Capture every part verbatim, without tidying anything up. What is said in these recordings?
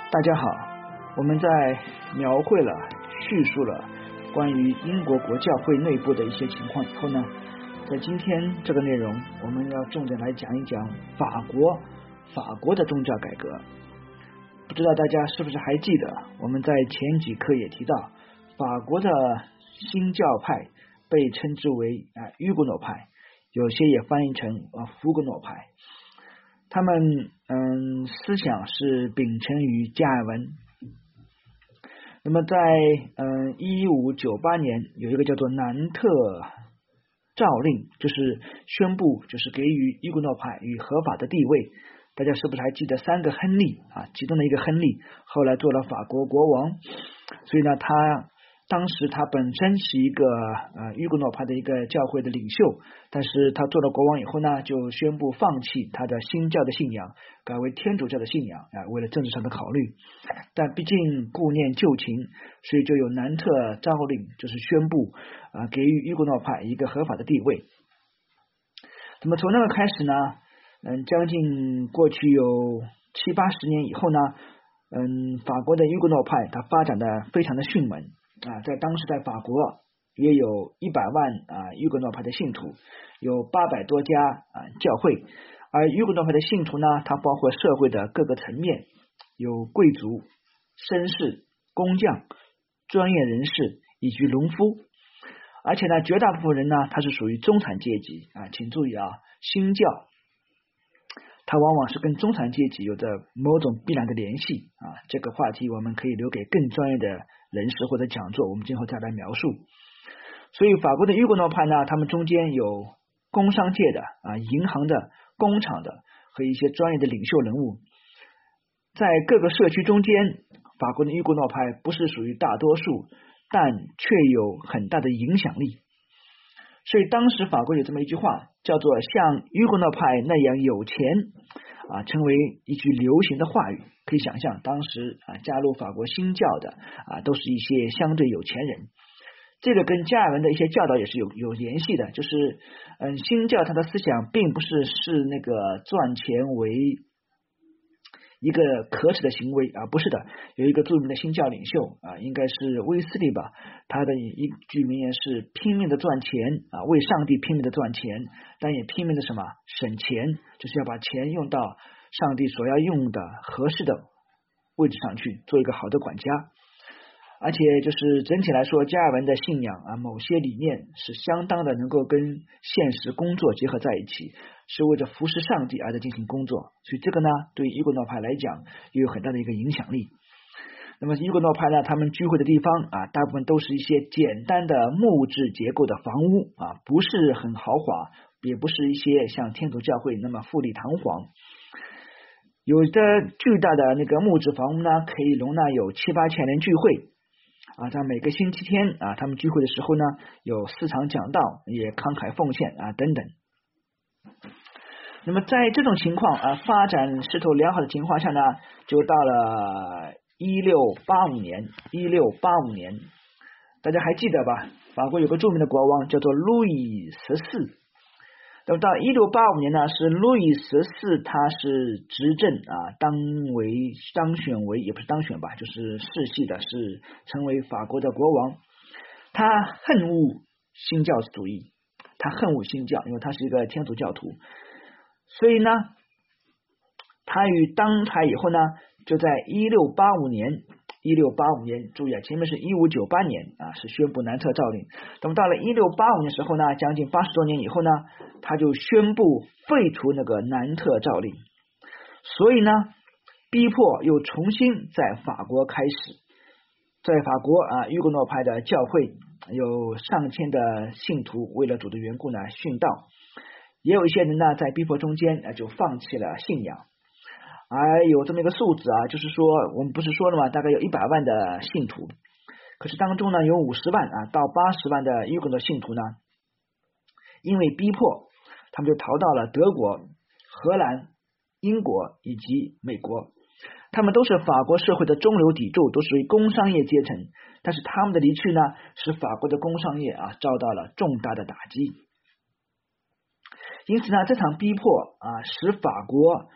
大家好，我们在描绘了、叙述了关于英国国教会内部的一些情况以后呢，在今天这个内容，我们要重点来讲一讲法国法国的宗教改革。不知道大家是不是还记得，我们在前几课也提到，法国的新教派被称之为啊雨果诺派，有些也翻译成啊福格诺派。他们嗯思想是秉承于加尔文。那么在嗯一五九八年有一个叫做南特诏令，就是宣布就是给予雨果诺派与合法的地位。大家是不是还记得三个亨利啊？其中的一个亨利后来做了法国国王，所以呢，他当时他本身是一个呃雨果诺派的一个教会的领袖，但是他做了国王以后呢，就宣布放弃他的新教的信仰，改为天主教的信仰啊，为了政治上的考虑。但毕竟顾念旧情，所以就有南特诏令，就是宣布啊给予雨果诺派一个合法的地位。那么从那个开始呢？嗯，将近过去有七八十年以后呢，嗯，法国的雨果诺派它发展的非常的迅猛啊，在当时在法国约有一百万啊雨果诺派的信徒，有八百多家啊教会，而雨果诺派的信徒呢，它包括社会的各个层面，有贵族、绅士、工匠、专业人士以及农夫，而且呢，绝大部分人呢，他是属于中产阶级啊，请注意啊，新教。它往往是跟中产阶级有着某种必然的联系啊，这个话题我们可以留给更专业的人士或者讲座，我们今后再来描述。所以法国的雨果诺派呢，他们中间有工商界的啊、银行的、工厂的和一些专业的领袖人物，在各个社区中间，法国的雨果诺派不是属于大多数，但却有很大的影响力。所以当时法国有这么一句话，叫做像雨果诺派那样有钱啊，成为一句流行的话语。可以想象当时啊加入法国新教的啊都是一些相对有钱人。这个跟加尔文的一些教导也是有有联系的，就是嗯新教他的思想并不是视那个赚钱为一个可耻的行为啊，不是的。有一个著名的新教领袖啊，应该是威斯利吧，他的一句名言是拼命的赚钱啊，为上帝拼命的赚钱，但也拼命的什么省钱，就是要把钱用到上帝所要用的合适的位置上去，做一个好的管家。而且就是整体来说，加尔文的信仰啊，某些理念是相当的能够跟现实工作结合在一起，是为着服侍上帝而在进行工作，所以这个呢，对于雨果诺派来讲也有很大的一个影响力。那么雨果诺派呢，他们聚会的地方啊，大部分都是一些简单的木质结构的房屋啊，不是很豪华，也不是一些像天主教会那么富丽堂皇。有的巨大的那个木质房屋呢，可以容纳有七八千人聚会。啊，在每个星期天啊，他们聚会的时候呢，有四场讲道，也慷慨奉献啊等等。那么在这种情况啊，发展势头良好的情况下呢，就到了一六八五年，一六八五年，大家还记得吧？法国有个著名的国王叫做路易十四。那么到一六八五年呢，是路易十四他是执政啊，当为当选为也不是当选吧，就是世袭的，是成为法国的国王。他恨恶新教主义，他恨恶新教，因为他是一个天主教徒，所以呢，他与当台以后呢，就在一六八五年。一六八五年，注意啊，前面是一五九八年啊，是宣布南特诏令。那么到了一六八五年时候呢，将近八十多年以后呢，他就宣布废除那个南特诏令。所以呢，逼迫又重新在法国开始。在法国啊，雨果诺派的教会有上千的信徒为了主的缘故呢殉道，也有一些人呢在逼迫中间啊就放弃了信仰。而有这么一个数字啊，就是说我们不是说了吗？大概有一百万的信徒，可是当中呢有五十万啊到八十万的雨果诺信徒呢，因为逼迫，他们就逃到了德国、荷兰、英国以及美国。他们都是法国社会的中流砥柱，都属于工商业阶层，但是他们的离去呢，使法国的工商业啊遭到了重大的打击。因此呢，这场逼迫啊，使法国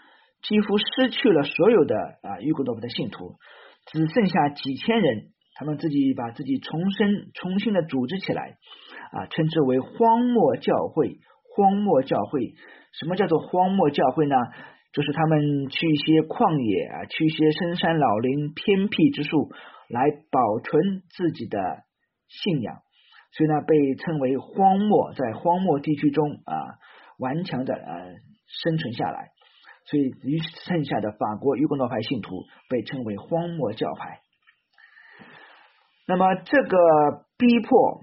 几乎失去了所有的啊约克诺派的信徒，只剩下几千人，他们自己把自己重生重新的组织起来啊，称之为荒漠教会。荒漠教会，什么叫做荒漠教会呢？就是他们去一些旷野啊，去一些深山老林偏僻之处来保存自己的信仰，所以呢被称为荒漠，在荒漠地区中啊顽强的呃生存下来，所以余剩下的法国约克诺派信徒被称为荒漠教派。那么这个逼迫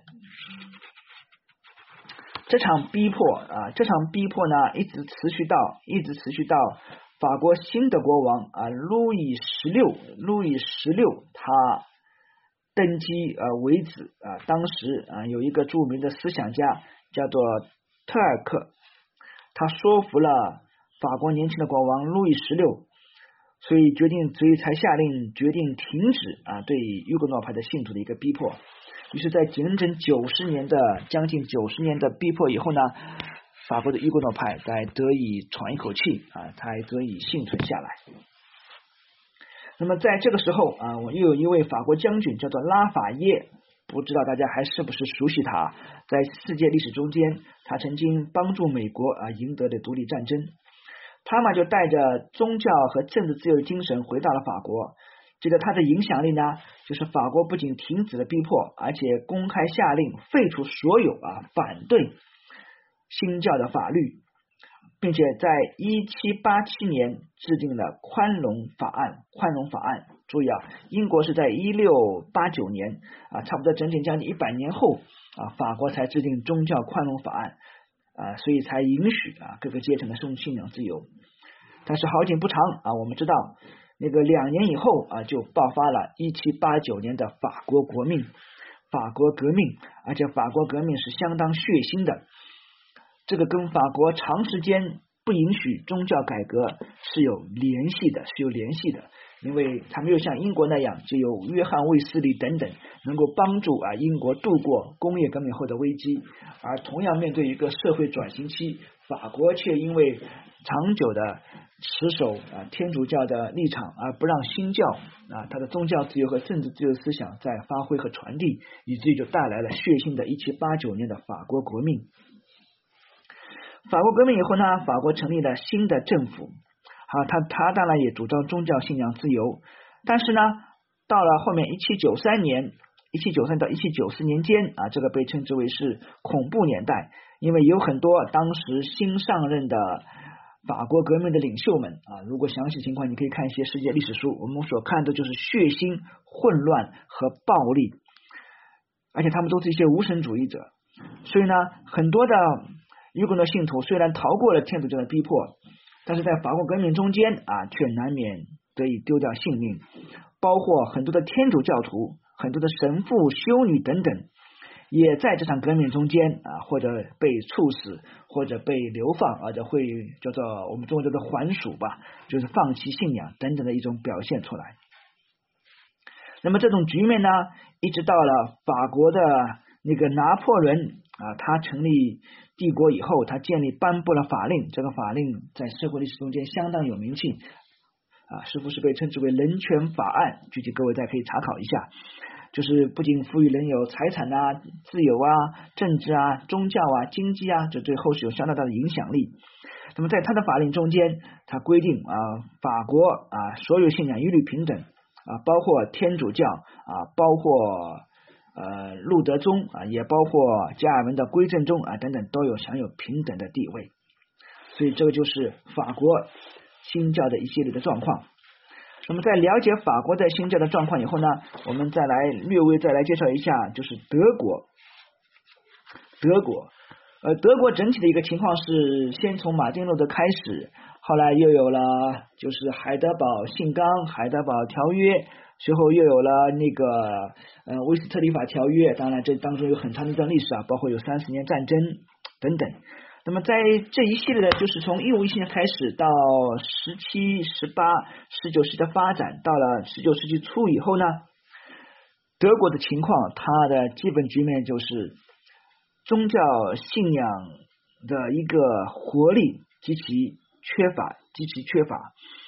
这场逼迫啊，这场逼迫呢，一直持续到一直持续到法国新的国王啊，路易十六，路易十六他登基呃为止啊。当时啊有一个著名的思想家叫做特尔克，他说服了法国年轻的国王路易十六，所以决定，所以才下令决定停止啊对约克诺派的信徒的一个逼迫。于是在整整九十年的将近九十年的逼迫以后呢，法国的约克诺派才得以喘一口气啊，才得以幸存下来。那么在这个时候啊，我又有一位法国将军叫做拉法耶，不知道大家还是不是熟悉他？在世界历史中间，他曾经帮助美国啊赢得的独立战争。他嘛就带着宗教和政治自由的精神回到了法国。这个他的影响力呢，就是法国不仅停止了逼迫，而且公开下令废除所有啊反对新教的法律，并且在一七八七年制定了宽容法案。宽容法案，注意啊，英国是在一六八九年啊，差不多整整将近一百年后啊，法国才制定宗教宽容法案啊，所以才允许啊各个阶层的信仰自由。但是好景不长啊，我们知道。那个两年以后啊，就爆发了一七八九年的法国国命，法国革命，而且法国革命是相当血腥的。这个跟法国长时间不允许宗教改革是有联系的，是有联系的。因为它没有像英国那样，就有约翰卫斯理等等能够帮助啊英国度过工业革命后的危机，而同样面对一个社会转型期，法国却因为长久的持守啊天主教的立场，而不让新教啊它的宗教自由和政治自由思想再发挥和传递，以至于就带来了血腥的一七八九年的法国革命。法国革命以后呢，法国成立了新的政府，好，他他当然也主张宗教信仰自由，但是呢，到了后面一七九三年，一七九三到一七九四年间啊，这个被称之为是恐怖年代，因为有很多当时新上任的法国革命的领袖们啊，如果详细情况你可以看一些世界历史书，我们所看的就是血腥、混乱和暴力，而且他们都是一些无神主义者，所以呢，很多的约克诺信徒虽然逃过了天主教的逼迫，但是在法国革命中间啊，却难免得以丢掉性命，包括很多的天主教徒、很多的神父、修女等等，也在这场革命中间啊，或者被处死，或者被流放，或者会叫做我们中国叫做还俗吧，就是放弃信仰等等的一种表现出来。那么这种局面呢，一直到了法国的那个拿破仑啊，他成立帝国以后，他建立颁布了法令，这个法令在社会历史中间相当有名气啊，似乎是被称之为人权法案，具体各位再可以查考一下，就是不仅赋予人有财产啊、自由啊、政治啊、宗教啊、经济啊，这对后世有相当大的影响力。那么在他的法令中间，他规定啊，法国啊所有信仰一律平等啊，包括天主教啊，包括呃路德宗啊，也包括加尔文的归正宗啊等等，都有享有平等的地位。所以这个就是法国新教的一系列的状况。那么在了解法国的新教的状况以后呢，我们再来略微再来介绍一下，就是德国。德国，呃，德国整体的一个情况是，先从马丁路德开始，后来又有了就是海德堡信纲、海德堡条约，随后又有了那个呃威斯特里法条约，当然这当中有很长的一段历史啊，包括有三十年战争等等。那么在这一系列的就是从一五一七年开始到十七、十八、十九世纪的发展，到了十九世纪初以后呢，德国的情况它的基本局面就是宗教信仰的一个活力极其缺乏，极其缺乏。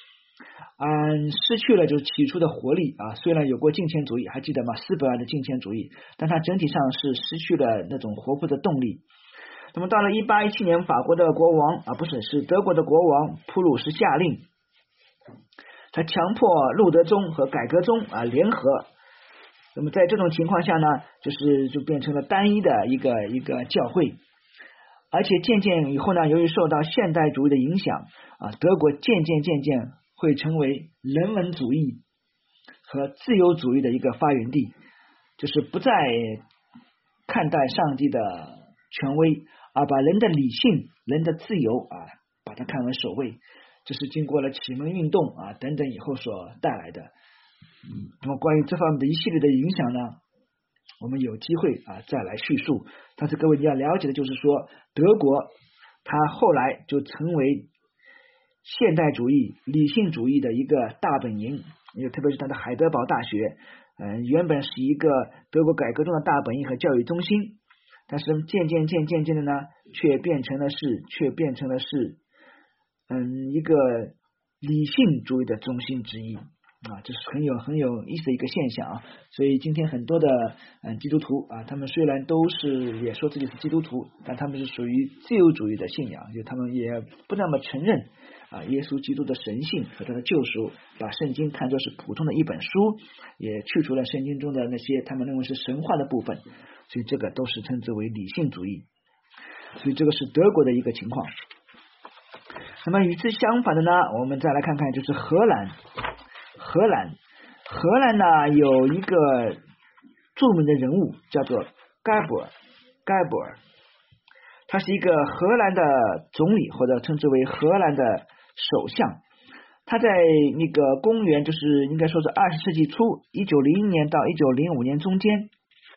嗯，失去了就是起初的活力啊。虽然有过敬虔主义，还记得吗？斯本尔的敬虔主义，但它整体上是失去了那种活泼的动力。那么到了一八一七年，法国的国王啊，不是是德国的国王普鲁士下令，他强迫路德宗和改革宗啊联合。那么在这种情况下呢，就是就变成了单一的一个一个教会。而且渐渐以后呢，由于受到现代主义的影响啊，德国渐渐渐渐会成为人文主义和自由主义的一个发源地，就是不再看待上帝的权威，而把人的理性、人的自由啊，把它看为首位。这是经过了启蒙运动啊等等以后所带来的。那么关于这方面的一系列的影响呢，我们有机会啊再来叙述。但是各位你要了解的就是说，德国它后来就成为现代主义、理性主义的一个大本营，也特别是它的海德堡大学，嗯，原本是一个德国改革中的大本营和教育中心，但是渐渐渐渐渐的呢，却变成了是，却变成了是，嗯，一个理性主义的中心之一。啊，这是很有很有意思的一个现象啊，所以今天很多的嗯基督徒啊，他们虽然都是也说自己是基督徒，但他们是属于自由主义的信仰，就他们也不那么承认啊耶稣基督的神性和他的救赎，把圣经看作是普通的一本书，也去除了圣经中的那些他们认为是神话的部分，所以这个都是称之为理性主义。所以这个是德国的一个情况。那么与之相反的呢，我们再来看看就是荷兰。荷兰，荷兰呢有一个著名的人物叫做盖布尔，盖布尔，他是一个荷兰的总理，或者称之为荷兰的首相。他在那个公元就是应该说是二十世纪初，一九零一年到一九零五年中间，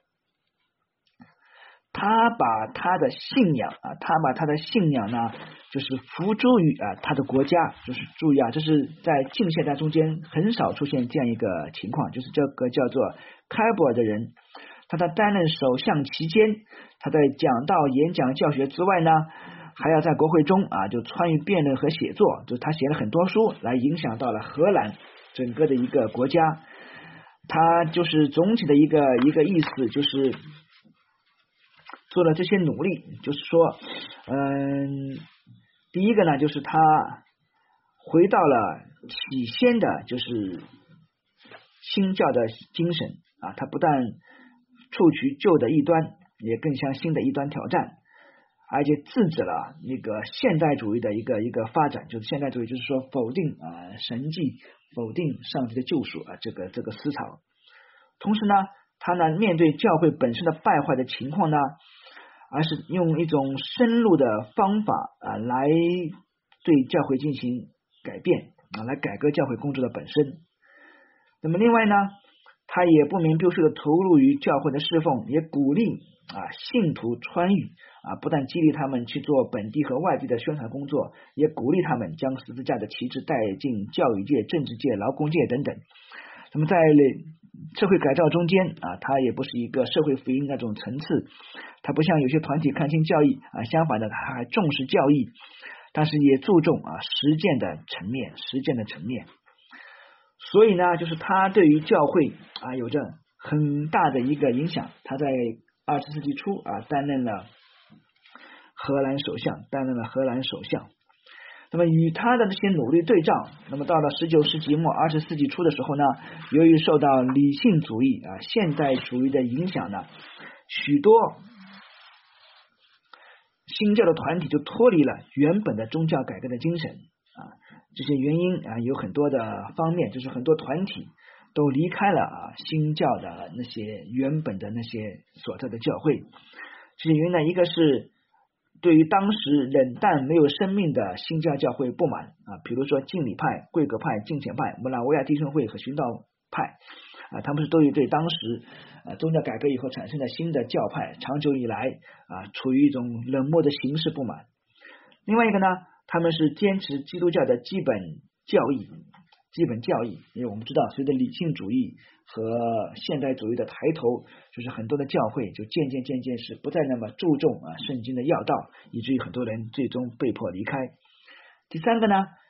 他把他的信仰啊，他把他的信仰呢，就是付诸于啊他的国家。就是注意啊，这是在近现代中间很少出现这样一个情况，就是这个叫做开布尔的人，他在担任首相期间，他在讲道、演讲、教学之外呢，还要在国会中啊就参与辩论和写作，就是他写了很多书，来影响到了荷兰整个的一个国家。他就是总体的一个一个意思就是做了这些努力，就是说嗯，第一个呢就是他回到了起先的就是新教的精神啊，他不但除去旧的异端，也更向新的异端挑战，而且制止了那个现代主义的一个一个发展。就是现代主义就是说否定啊神迹，否定上帝的救赎啊这个这个思潮。同时呢，他呢面对教会本身的败坏的情况呢，而是用一种深入的方法啊来对教会进行改变啊，来改革教会工作的本身。那么另外呢，他也不明不叙的投入于教会的侍奉，也鼓励啊信徒参与啊，不但激励他们去做本地和外地的宣传工作，也鼓励他们将十字架的旗帜带进教育界、政治界、劳工界等等。那么在社会改造中间啊，它也不是一个社会福音那种层次，它不像有些团体看轻教义啊，相反的，它还重视教义，但是也注重啊实践的层面，实践的层面。所以呢，就是他对于教会啊有着很大的一个影响。他在二十世纪初啊担任了荷兰首相，担任了荷兰首相。那么与他的这些努力对照，那么到了十九世纪末二十世纪初的时候呢，由于受到理性主义啊现代主义的影响呢，许多新教的团体就脱离了原本的宗教改革的精神啊。这些原因啊有很多的方面，就是很多团体都离开了啊新教的那些原本的那些所在的教会。这些原因呢，一个是对于当时冷淡没有生命的新教教会不满啊，比如说敬礼派、贵格派、敬虔派、穆拉维亚弟兄会和寻道派啊，他们是都有对当时啊宗教改革以后产生的新的教派长久以来啊处于一种冷漠的形式不满。另外一个呢，他们是坚持基督教的基本教义，基本教义，因为我们知道随着理性主义和现代主义的抬头，就是很多的教会就渐渐渐渐是不再那么注重啊圣经的要道，以至于很多人最终被迫离开。第三个呢，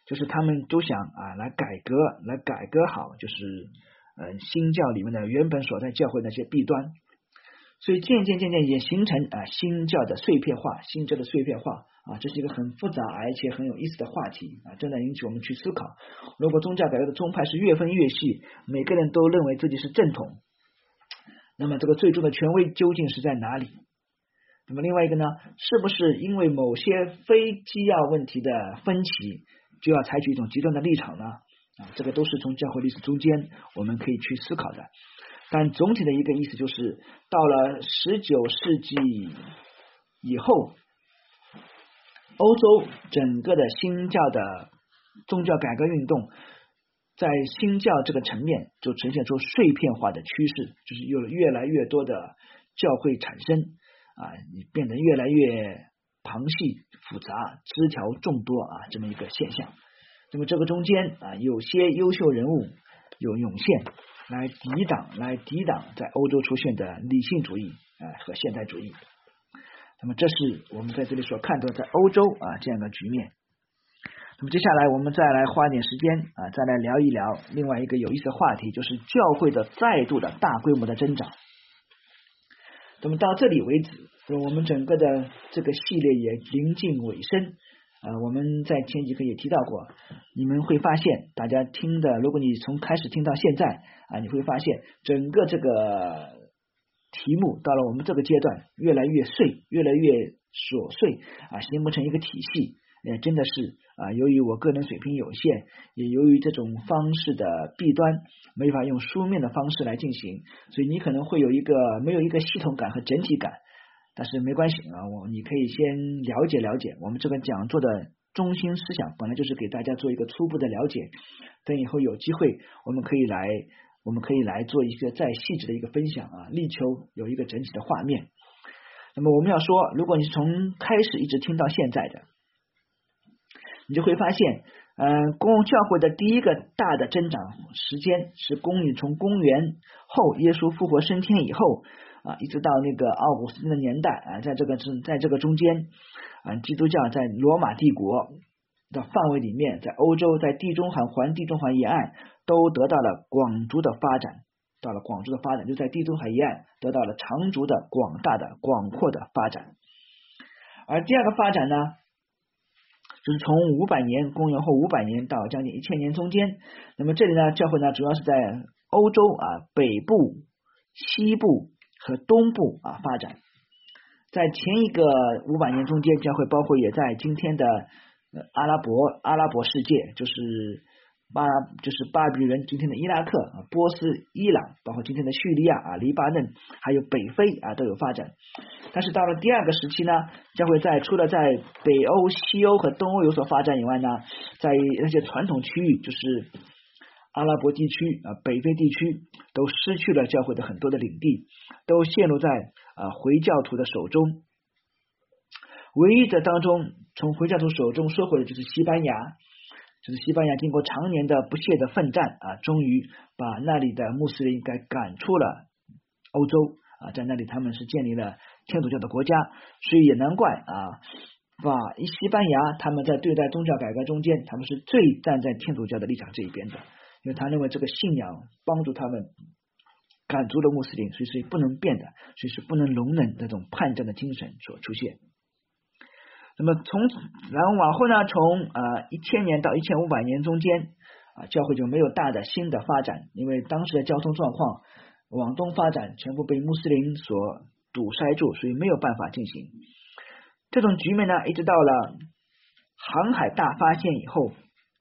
就是他们都想啊来改革，来改革好，就是呃新教里面的原本所在教会那些弊端，所以渐渐渐渐也形成啊新教的碎片化，新教的碎片化啊，这是一个很复杂而且很有意思的话题啊，正在引起我们去思考。如果宗教改革的宗派是越分越细，每个人都认为自己是正统，那么这个最终的权威究竟是在哪里？那么另外一个呢，是不是因为某些非基要问题的分歧，就要采取一种极端的立场呢？啊，这个都是从教会历史中间我们可以去思考的。但总体的一个意思就是，到了十九世纪以后，欧洲整个的新教的宗教改革运动，在新教这个层面就呈现出碎片化的趋势，就是有了越来越多的教会产生啊，变得越来越旁系复杂，枝条众多啊，这么一个现象。那么这个中间啊，有些优秀人物有涌现来抵挡，来抵挡在欧洲出现的理性主义啊和现代主义。那么这是我们在这里所看到在欧洲啊这样的局面。那么接下来我们再来花点时间啊，再来聊一聊另外一个有意思的话题，就是教会的再度的大规模的增长。那么到这里为止，我们整个的这个系列也临近尾声。呃，我们在前几课也提到过，你们会发现，大家听的，如果你从开始听到现在啊，你会发现整个这个题目到了我们这个阶段越来越碎，越来越琐碎啊，形不成一个体系。呃，真的是啊，由于我个人水平有限，也由于这种方式的弊端，没法用书面的方式来进行，所以你可能会有一个没有一个系统感和整体感。但是没关系啊，我你可以先了解了解我们这个讲座的中心思想，本来就是给大家做一个初步的了解。等以后有机会，我们可以来，我们可以来做一个再细致的一个分享啊，力求有一个整体的画面。那么我们要说，如果你是从开始一直听到现在的，你就会发现，嗯、呃，公共教会的第一个大的增长时间是公元从公元后耶稣复活升天以后。啊，一直到那个奥古斯丁的年代啊，在这个在这个中间啊，基督教在罗马帝国的范围里面，在欧洲，在地中海环地中海沿岸都得到了广足的发展，到了广足的发展，就在地中海沿岸得到了长足的广大的广阔的发展。而第二个发展呢，就是从五百年公元后五百年到将近一千年中间，那么这里呢，教会呢主要是在欧洲啊北部、西部和东部啊发展。在前一个五百年中间，教会包括也在今天的呃阿拉伯阿拉伯世界，就是巴就是巴比伦、今天的伊拉克、波斯、伊朗，包括今天的叙利亚啊、黎巴嫩，还有北非啊都有发展。但是到了第二个时期呢，教会在除了在北欧、西欧和东欧有所发展以外呢，在那些传统区域，就是阿拉伯地区啊、北非地区都失去了教会的很多的领地，都陷入在啊回教徒的手中。唯一的当中从回教徒手中收回的就是西班牙，就是西班牙经过常年的不懈的奋战啊，终于把那里的穆斯林给赶出了欧洲啊，在那里他们是建立了天主教的国家，所以也难怪啊，把西班牙他们在对待宗教改革中间，他们是最站在天主教的立场这一边的。因为他认为这个信仰帮助他们赶逐了穆斯林，所以是不能变的，所以是不能容忍这种叛战的精神所出现。那么从然后往后呢，从呃一千年到一千五百年中间啊，教会就没有大的新的发展，因为当时的交通状况往东发展全部被穆斯林所堵塞住，所以没有办法进行。这种局面呢，一直到了航海大发现以后。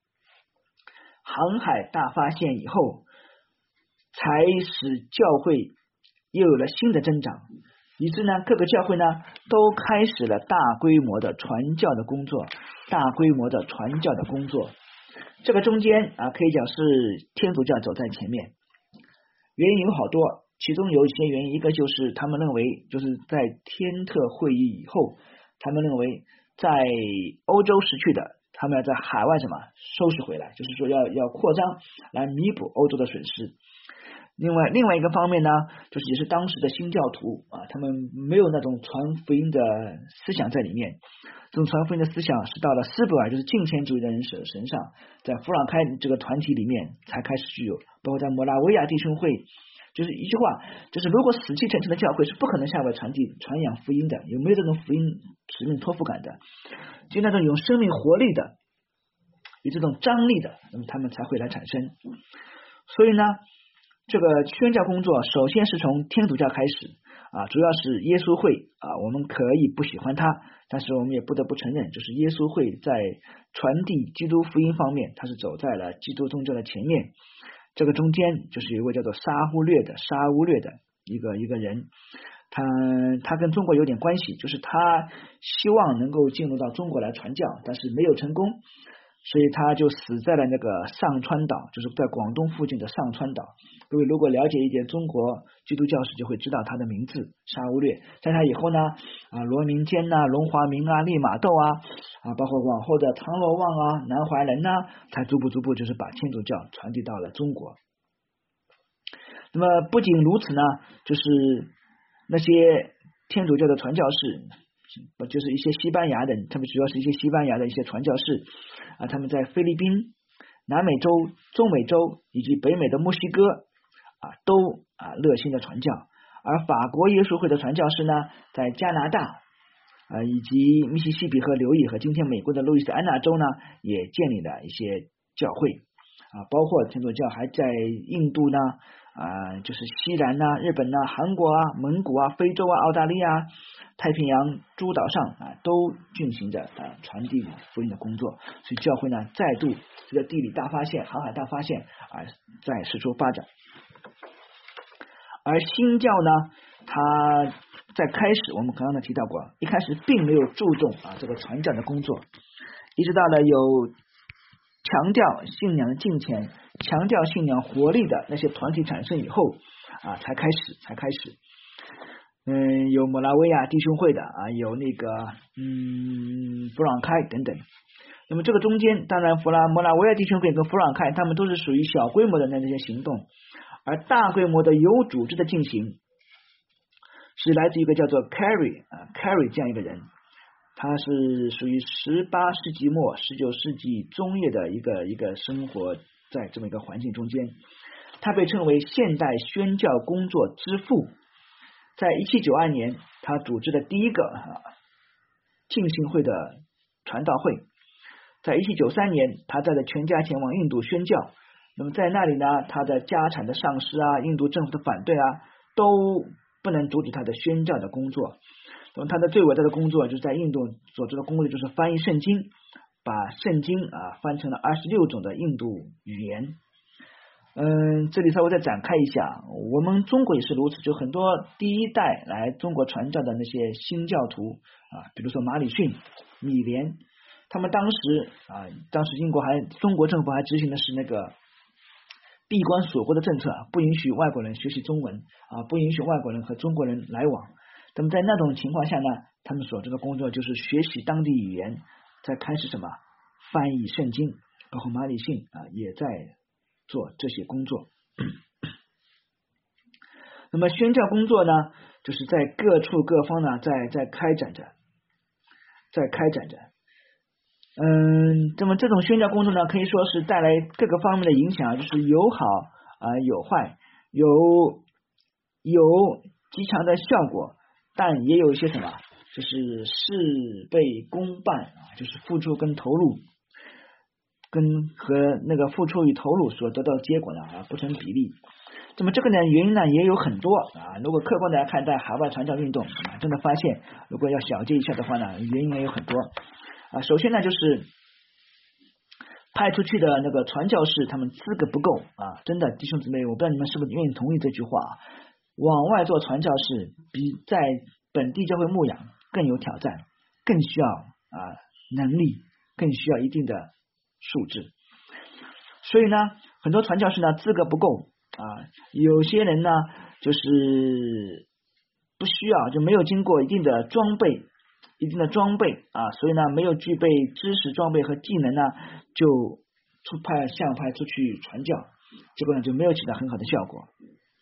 航海大发现以后，才使教会又有了新的增长，以致呢各个教会呢都开始了大规模的传教的工作，大规模的传教的工作。这个中间啊，可以讲是天主教走在前面，原因有好多，其中有一些原因，一个就是他们认为，就是在天特会议以后，他们认为在欧洲失去的，他们要在海外什么收拾回来，就是说要要扩张来弥补欧洲的损失。 另外另外一个方面呢，就是也是当时的新教徒啊，他们没有那种传福音的思想在里面。这种传福音的思想是到了斯伯尔，就是敬虔主义的人身身上，在弗朗开这个团体里面才开始具有，包括在摩拉维亚弟兄会，就是一句话，就是如果死气沉沉的教会是不可能向外传递传扬福音的，有没有这种福音使命托付感的，就那种有生命活力的，有这种张力的，那么他们才会来产生。所以呢，这个宣教工作首先是从天主教开始啊，主要是耶稣会啊，我们可以不喜欢它，但是我们也不得不承认，就是耶稣会在传递基督福音方面，它是走在了基督宗教的前面。这个中间就是有一位叫做沙乌略的沙乌略的一个一个人，他他跟中国有点关系，就是他希望能够进入到中国来传教，但是没有成功，所以他就死在了那个上川岛，就是在广东附近的上川岛。各位如果了解一点中国基督教史，就会知道他的名字沙乌略。在他以后呢，啊罗明坚啊、龙华明啊、利玛窦啊，啊包括往后的唐罗望啊、南怀仁呐，才逐步逐步就是把天主教传递到了中国。那么不仅如此呢，就是那些天主教的传教士，就是一些西班牙人，他们主要是一些西班牙的一些传教士啊，他们在菲律宾、南美洲、中美洲以及北美的墨西哥啊，都啊热心的传教。而法国耶稣会的传教士呢，在加拿大啊以及密西西比河流域和今天美国的路易斯安那州呢，也建立了一些教会啊，包括天主教还在印度呢啊，就是西兰呐、啊、日本呐、啊、韩国啊、蒙古啊、非洲啊、澳大利亚、太平洋诸岛上啊，都进行着啊传递福音的工作。所以教会呢，再度这个地理大发现、航海大发现啊，在四处发展。而新教呢，它在开始我们刚刚提到过，一开始并没有注重啊这个传教的工作，一直到了有强调信仰的敬虔、强调信仰活力的那些团体产生以后啊，才开始才开始。嗯，有摩拉维亚弟兄会的啊，有那个嗯弗朗开等等。那么这个中间，当然弗拉摩拉维亚弟兄会跟弗朗开，他们都是属于小规模的那些行动，而大规模的有组织的进行，是来自一个叫做 Carey 啊 Carey 这样一个人。他是属于十八世纪末十九世纪中叶的一个一个生活在这么一个环境中间，他被称为现代宣教工作之父。在一七九二年，他组织的第一个啊浸信会的传道会，在一七九三年，他带着全家前往印度宣教。那么在那里呢，他的家产的丧失啊，印度政府的反对啊，都不能阻止他的宣教的工作。那么他的最伟大的工作就是在印度所做的工作，就是翻译圣经，把圣经啊翻成了二十六种的印度语言。嗯，这里稍微再展开一下，我们中国也是如此，就很多第一代来中国传教的那些新教徒啊，比如说马礼逊、米莲，他们当时啊，当时英国还中国政府还执行的是那个闭关锁国的政策，不允许外国人学习中文啊，不允许外国人和中国人来往。那么在那种情况下呢，他们所做的工作就是学习当地语言，在开始什么翻译圣经，包括马礼逊啊也在做这些工作。那么宣教工作呢，就是在各处各方呢在在开展着，在开展着。嗯，那么这种宣教工作呢，可以说是带来各个方面的影响，就是有好啊、呃、有坏，有有极强的效果，但也有一些什么，就是事倍功半啊，就是付出跟投入跟和那个付出与投入所得到的结果呢啊不成比例。那么这个呢原因呢也有很多啊，如果客观的来看待海外传教运动啊，真的发现如果要小结一下的话呢，原因也有很多啊。首先呢就是派出去的那个传教士他们资格不够啊，真的弟兄姊妹，我不知道你们是不是愿意同意这句话啊，往外做传教士比在本地教会牧养更有挑战，更需要啊能力，更需要一定的素质。所以呢很多传教士呢资格不够啊，有些人呢就是不需要，就没有经过一定的装备一定的装备啊，所以呢没有具备知识装备和技能呢，就出派向派出去传教，结果呢就没有起到很好的效果。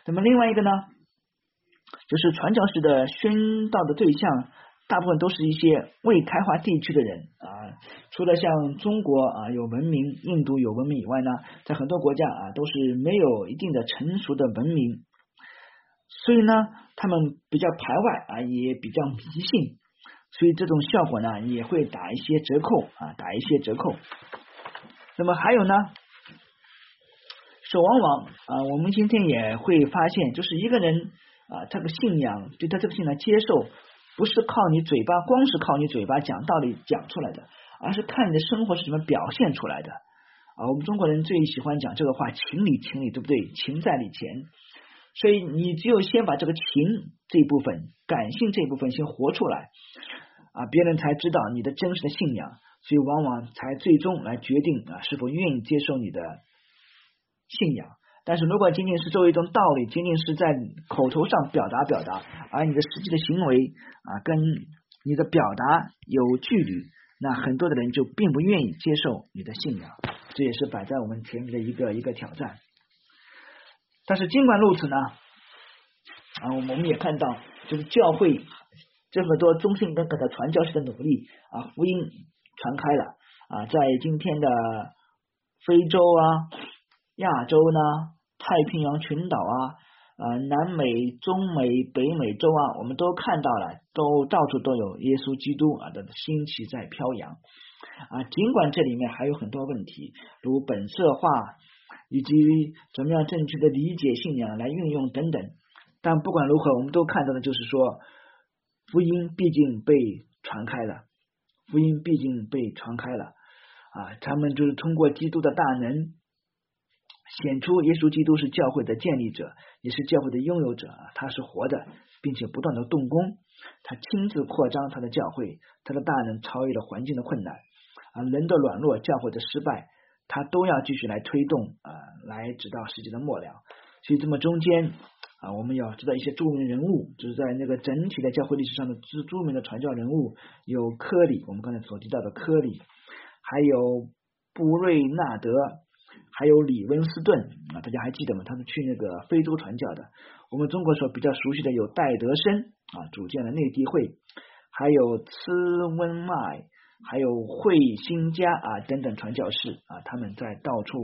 那么另外一个呢，就是传教士的宣道的对象大部分都是一些未开化地区的人啊，除了像中国啊有文明，印度有文明以外呢，在很多国家啊都是没有一定的成熟的文明，所以呢他们比较排外啊，也比较迷信，所以这种效果呢也会打一些折扣啊，打一些折扣。那么还有呢，是往往啊我们今天也会发现，就是一个人啊这个信仰，对他这个信仰接受，不是靠你嘴巴，光是靠你嘴巴讲道理讲出来的，而是看你的生活是怎么表现出来的啊。我们中国人最喜欢讲这个话，情理情理，对不对？情在理前，所以你只有先把这个情这一部分，感性这一部分先活出来啊，别人才知道你的真实的信仰，所以往往才最终来决定啊是否愿意接受你的信仰。但是如果仅仅是作为一种道理，仅仅是在口头上表达表达，而你的实际的行为啊跟你的表达有距离，那很多的人就并不愿意接受你的信仰，这也是摆在我们前面的一个一个挑战。但是尽管如此呢，啊我们也看到，就是教会这么多忠心耿耿的传教士的努力啊，福音传开了啊，在今天的非洲啊、亚洲呢、太平洋群岛啊、呃、南美、中美、北美洲啊，我们都看到了，都到处都有耶稣基督啊的兴起在飘扬啊。尽管这里面还有很多问题，如本色化以及怎么样正确的理解信仰来运用等等，但不管如何，我们都看到的就是说，福音毕竟被传开了，福音毕竟被传开了啊，他们就是通过基督的大能显出耶稣基督是教会的建立者，也是教会的拥有者，他是活的，并且不断的动工，他亲自扩张他的教会，他的大能超越了环境的困难啊，人的软弱，教会的失败，他都要继续来推动啊，来直到世界的末了。所以这么中间啊，我们要知道一些著名人物，就是在那个整体的教会历史上的著著名的传教人物，有科里，我们刚才所提到的科里，还有布瑞纳德，还有李温斯顿啊，大家还记得吗？他是去那个非洲传教的。我们中国所比较熟悉的有戴德生啊，组建了内地会，还有茨温迈，还有惠新家啊等等传教士啊，他们在到处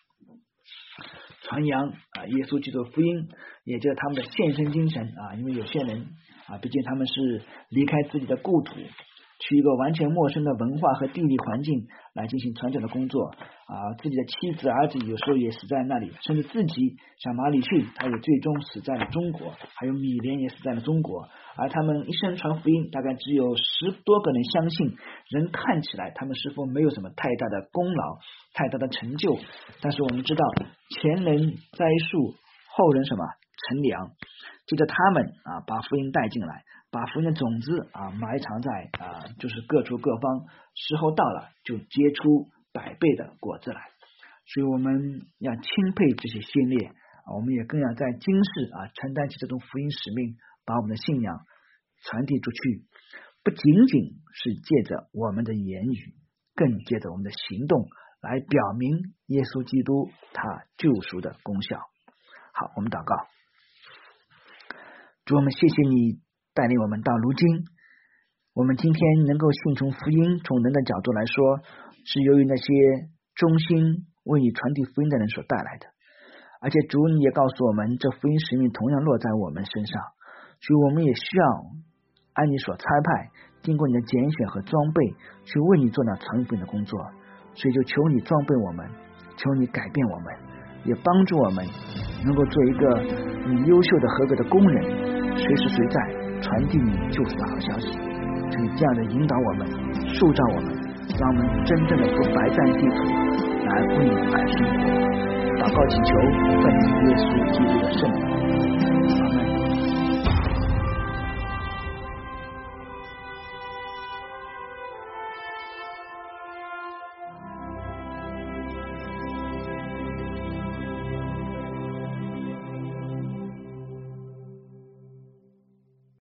传扬啊耶稣基督福音，也就是他们的献身精神啊。因为有些人啊，毕竟他们是离开自己的故土，去一个完全陌生的文化和地理环境来进行传教的工作啊，自己的妻子儿子有时候也死在那里，甚至自己像马里逊，他也最终死在了中国，还有米莲也死在了中国，而他们一生传福音，大概只有十多个人相信，人看起来他们似乎没有什么太大的功劳，太大的成就，但是我们知道前人栽树，后人什么乘凉，接着他们啊把福音带进来，把福音的种子啊埋藏在啊就是各处各方，时候到了就结出百倍的果子来。所以我们要钦佩这些先烈啊，我们也更要在今世啊承担起这种福音使命，把我们的信仰传递出去，不仅仅是借着我们的言语，更借着我们的行动来表明耶稣基督他救赎的功效。好，我们祷告。主，我们谢谢你带领我们到如今，我们今天能够信从福音，从人的角度来说，是由于那些忠心为你传递福音的人所带来的，而且主你也告诉我们，这福音使命同样落在我们身上，所以我们也需要按你所差派，经过你的拣选和装备，去为你做那传福音的工作。所以就求你装备我们，求你改变我们，也帮助我们能够做一个你优秀的合格的工人，随时随在传递你救赎的好消息。求你这样的引导我们，塑造我们，让我们真正的不白占地土，来为你而生活。祷告祈求，奉耶稣基督的圣名，阿们。